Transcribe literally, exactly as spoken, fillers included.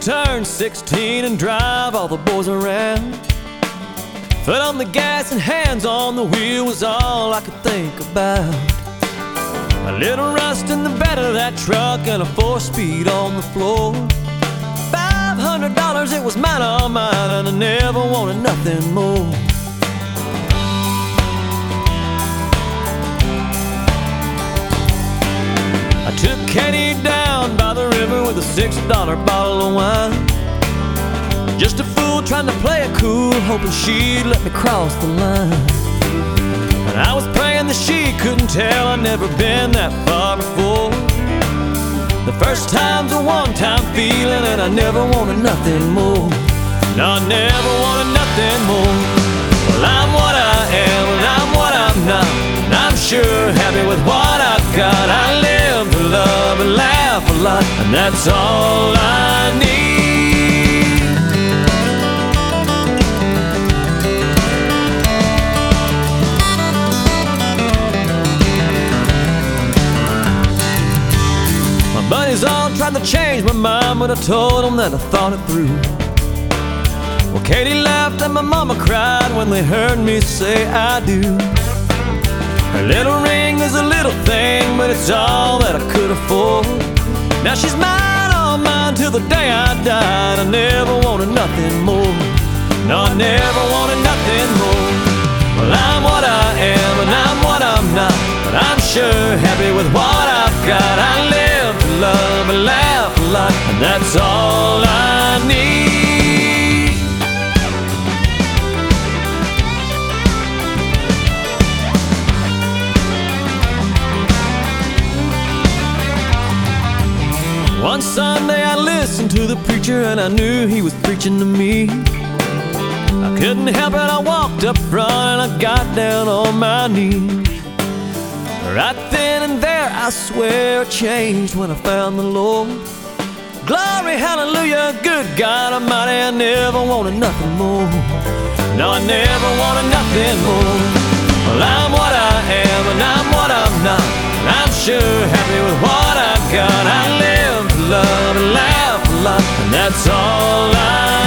turn sixteen and drive all the boys around. Foot on the gas and hands on the wheel was all I could think about. A little rust in the bed of that truck and a four-speed on the floor. Five hundred dollars, it was mine, all mine, and I never wanted nothing more. I took Katie down by the river with a six dollar bottle of wine. Just a fool trying to play it cool, hoping she'd let me cross the line. And I was praying that she couldn't tell I'd never been that far before. The first time's a one-time feeling, and I never wanted nothing more. No, I never wanted nothing more. Well, I'm what I am, and I'm what I'm not, and I'm sure happy with what I've got. I live to love and laugh a lot, and that's all I need. Buddies all tried to change my mind, but I told them that I thought it through. Well, Katie laughed and my mama cried when they heard me say I do. Her little ring is a little thing, but it's all that I could afford. Now she's mine, all mine, till the day I died. I never wanted nothing more. No, I never wanted nothing more. Well, I'm what I am and I'm what I'm not, but I'm sure happy with what I've got. I live to love and laugh a lot, and that's all I need. One Sunday I listened to the preacher, and I knew he was preaching to me. I couldn't help it, I walked up front and I got down on my knees. Right then and there, I swear it changed when I found the Lord. Glory, hallelujah, good God Almighty, I never wanted nothing more. No, I never wanted nothing more. Well, I'm what I am and I'm what I'm not, and I'm sure happy with what I've got. I live to love and laugh a lot, and that's all I